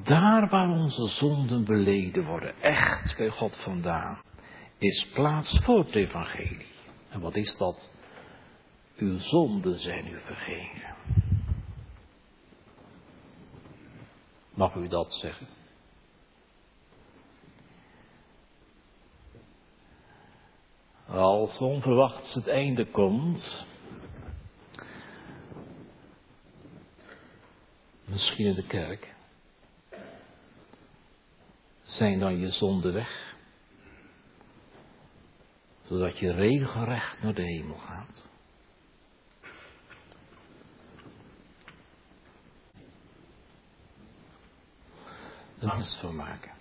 Daar waar onze zonden beleden worden, echt bij God vandaan, is plaats voor het evangelie. En wat is dat? Uw zonden zijn u vergeven. Mag u dat zeggen? Als onverwachts het einde komt, misschien in de kerk, zijn dan je zonden weg, zodat je regelrecht naar de hemel gaat. Er is van maken.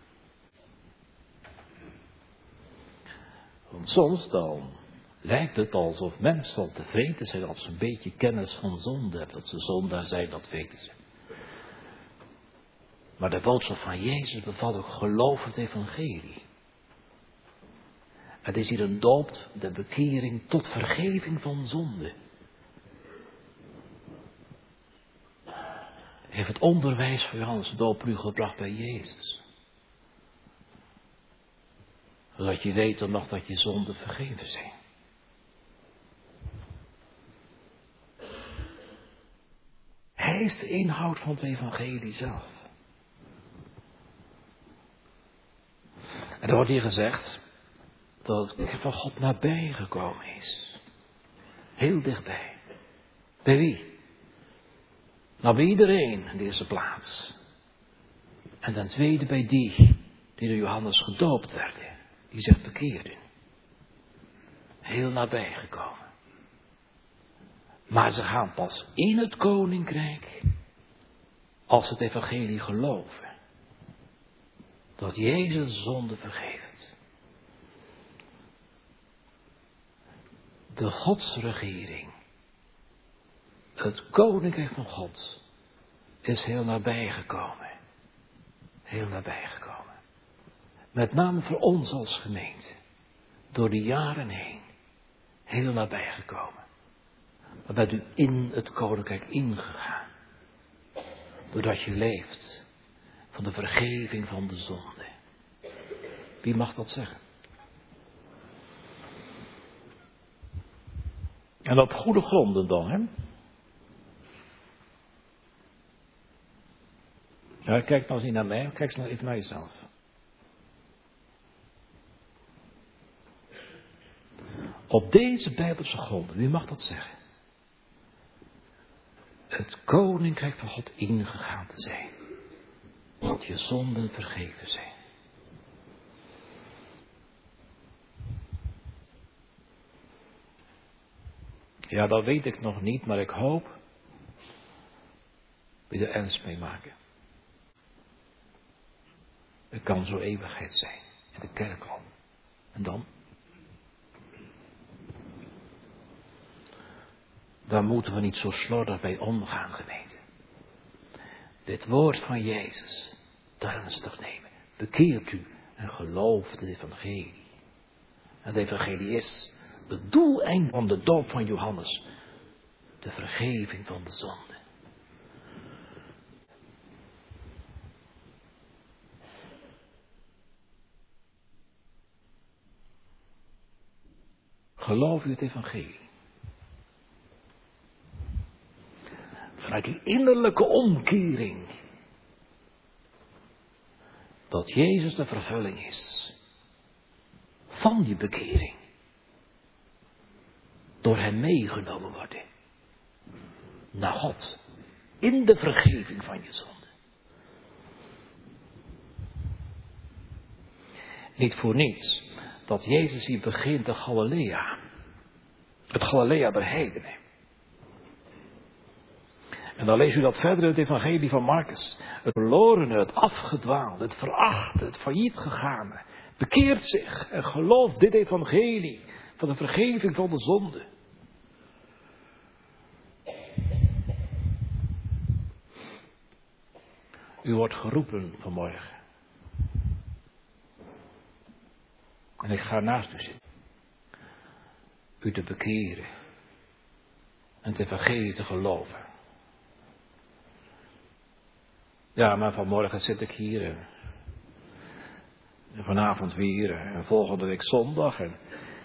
Want soms dan lijkt het alsof mensen al tevreden zijn als ze een beetje kennis van zonde hebben. Dat ze zondaar zijn, dat weten ze. Maar de boodschap van Jezus bevat ook geloof het evangelie. Het is hier een doop, de bekering tot vergeving van zonde. Heeft het onderwijs van Johannes de Doper u gebracht bij Jezus. Zodat je weet dan nog dat je zonden vergeven zijn. Hij is de inhoud van het evangelie zelf. En er wordt hier gezegd dat het van God nabij gekomen is. Heel dichtbij. Bij wie? Nou, bij iedereen in deze plaats. En ten tweede bij die door Johannes gedoopt werden. Die zich bekeerden. Heel nabij gekomen. Maar ze gaan pas in het koninkrijk als ze het evangelie geloven. Dat Jezus zonde vergeeft. De godsregering. Het koninkrijk van God is heel nabij gekomen. Heel nabij gekomen. Met name voor ons als gemeente. Door de jaren heen. Heel nabij gekomen. Maar bent u in het koninkrijk ingegaan. Doordat je leeft van de vergeving van de zonde. Wie mag dat zeggen? En op goede gronden dan, hè? Ja, kijk nou eens niet naar mij, kijk eens nou even naar jezelf. Op deze Bijbelse gronden, wie mag dat zeggen? Het koninkrijk van God ingegaan te zijn. Dat je zonden vergeven zijn. Ja, dat weet ik nog niet, maar ik hoop dat je er ernst mee maken. Het kan zo eeuwigheid zijn. In de kerk al. En dan? Daar moeten we niet zo slordig bij omgaan, gemeente. Dit woord van Jezus, ernstig nemen. Bekeert u en gelooft het evangelie. Het evangelie is het doeleind van de doop van Johannes. De vergeving van de zonde. Geloof u het evangelie. Vanuit die innerlijke omkering. Dat Jezus de vervulling is. Van die bekering. Door hem meegenomen worden. Naar God. In de vergeving van je zonde. Niet voor niets. Dat Jezus hier begint in Galilea. Het Galilea der heidenen. En dan leest u dat verder in het evangelie van Marcus. Het verlorene, het afgedwaalde, het verachte, het failliet gegane. Bekeert zich en gelooft dit evangelie van de vergeving van de zonde. U wordt geroepen vanmorgen. En ik ga naast u zitten. U te bekeren. En het evangelie te geloven. Ja, maar vanmorgen zit ik hier en vanavond weer en volgende week zondag en...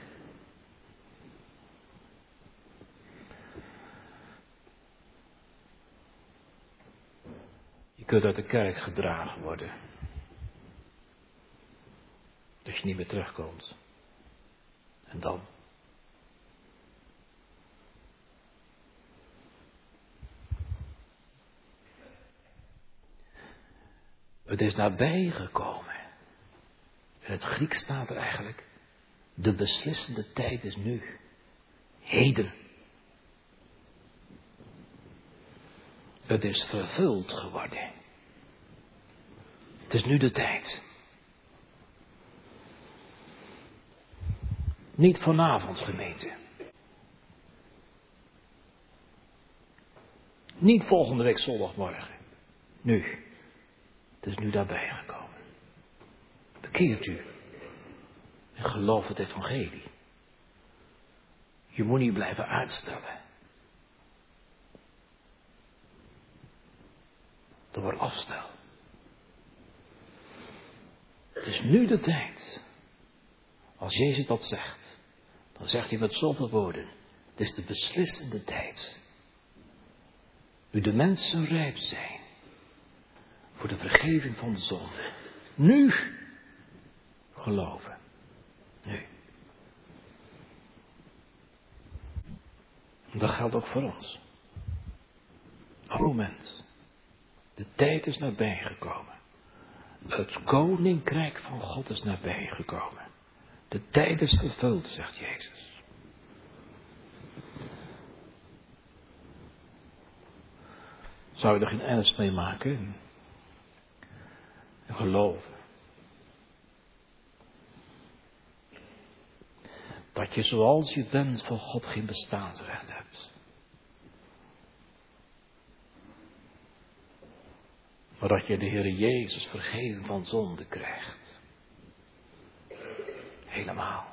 Je kunt uit de kerk gedragen worden. Dat je niet meer terugkomt. En dan? Het is nabij gekomen. In het Grieks staat er eigenlijk, de beslissende tijd is nu. Heden. Het is vervuld geworden. Het is nu de tijd. Niet vanavond, gemeente. Niet volgende week zondagmorgen. Nu. Het is nu daarbij gekomen. Bekeert u. En geloof het evangelie. Je moet niet blijven uitstellen. Dat wordt afstel. Het is nu de tijd. Als Jezus dat zegt, dan zegt hij met zoveel woorden. Het is de beslissende tijd. Nu de mensen rijp zijn voor de vergeving van de zonde. Nu geloven. Nu. Dat geldt ook voor ons. Op het moment. De tijd is nabij gekomen. Het koninkrijk van God is nabij gekomen. De tijd is vervuld, zegt Jezus. Zou je er geen ernst mee maken? En geloven. Dat je zoals je bent voor God geen bestaansrecht hebt. Maar dat je de Heer Jezus vergeving van zonde krijgt. Helemaal.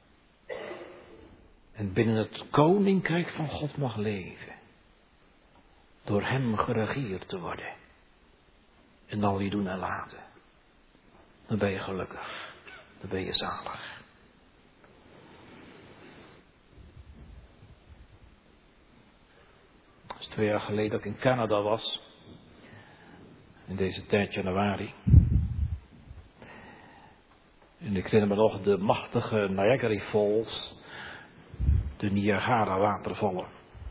En binnen het koninkrijk van God mag leven. Door hem geregeerd te worden. En al je doen en laten. Dan ben je gelukkig. Dan ben je zalig. Dat is 2 jaar geleden dat ik in Canada was. In deze tijd januari. En ik herinner me nog de machtige Niagara Falls. De Niagara watervallen.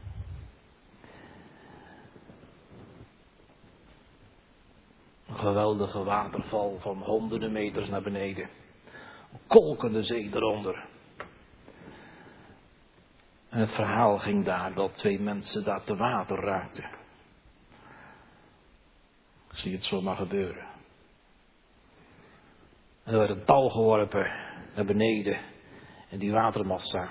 Een geweldige waterval van honderden meters naar beneden. Een kolkende zee eronder. En het verhaal ging daar dat 2 mensen daar te water raakten. Ik zie het zomaar gebeuren. En er werd een touw geworpen naar beneden. En die watermassa.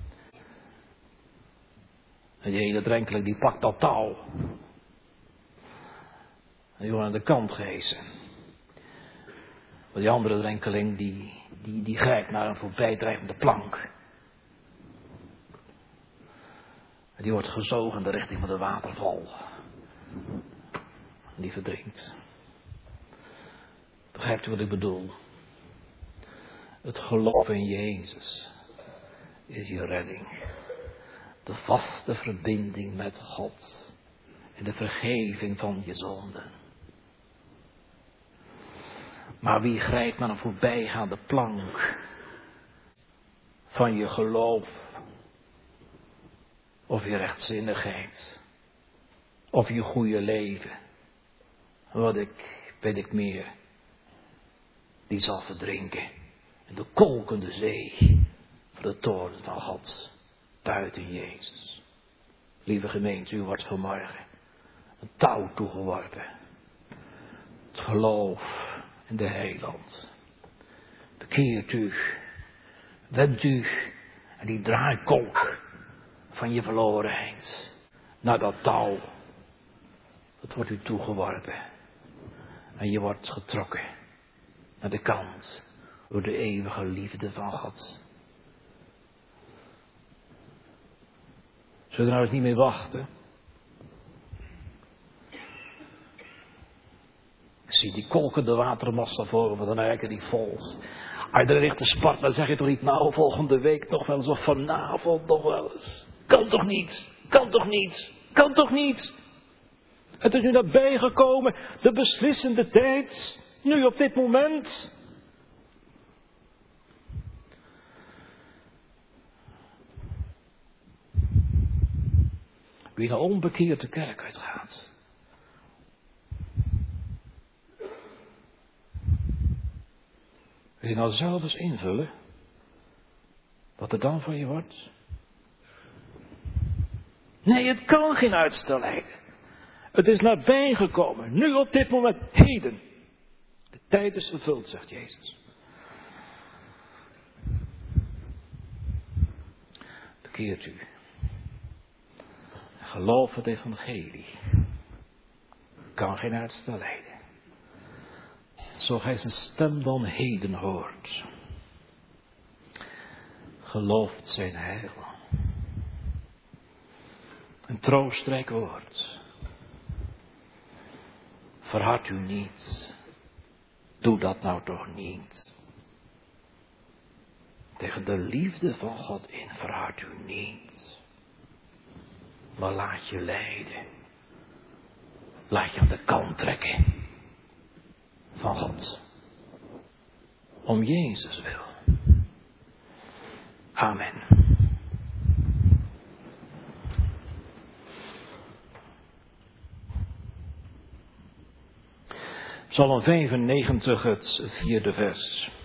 En die hele drenkeling die pakt dat touw. En die wordt aan de kant gehesen. Maar die andere drenkeling die grijpt naar een voorbijdrijvende plank. En die wordt gezogen in de richting van de waterval. En die verdrinkt. Begrijpt u wat ik bedoel? Het geloof in Jezus is je redding. De vaste verbinding met God. En de vergeving van je zonden. Maar wie grijpt naar een voorbijgaande plank van je geloof, of je rechtzinnigheid, of je goede leven, weet ik meer, die zal verdrinken in de kolkende zee van de toorn van God, buiten Jezus. Lieve gemeente, u wordt vanmorgen een touw toegeworpen. Het geloof in de heiland. Bekeert u. Wendt u en die draaikolk van je verlorenheid naar dat touw. Het wordt u toegeworpen. En je wordt getrokken naar de kant door de eeuwige liefde van God. Zullen we nou eens niet meer wachten? Zie die kolkende watermassa voor van de eiken die volt. Als je er richting spart, dan zeg je toch niet, nou, volgende week nog wel eens of vanavond nog wel eens. Kan toch niet, kan toch niet, kan toch niet. Het is nu nabij gekomen, de beslissende tijd, nu op dit moment. Wie nou onbekeerd de kerk uitgaat. Wil je nou zelf eens invullen wat er dan van je wordt? Nee, het kan geen uitstel lijden. Het is nabij gekomen, nu op dit moment, heden. De tijd is vervuld, zegt Jezus. Bekeert u. Geloof het evangelie. Kan geen uitstel lijden. Zo gij zijn stem dan heden hoort. Gelooft zijn heil. Een troostrijk woord. Verhard u niet. Doe dat nou toch niet. Tegen de liefde van God in verhard u niet. Maar laat je leiden. Laat je aan de kant trekken. Van God. Om Jezus wil. Amen. Psalm 95, het 4e vers.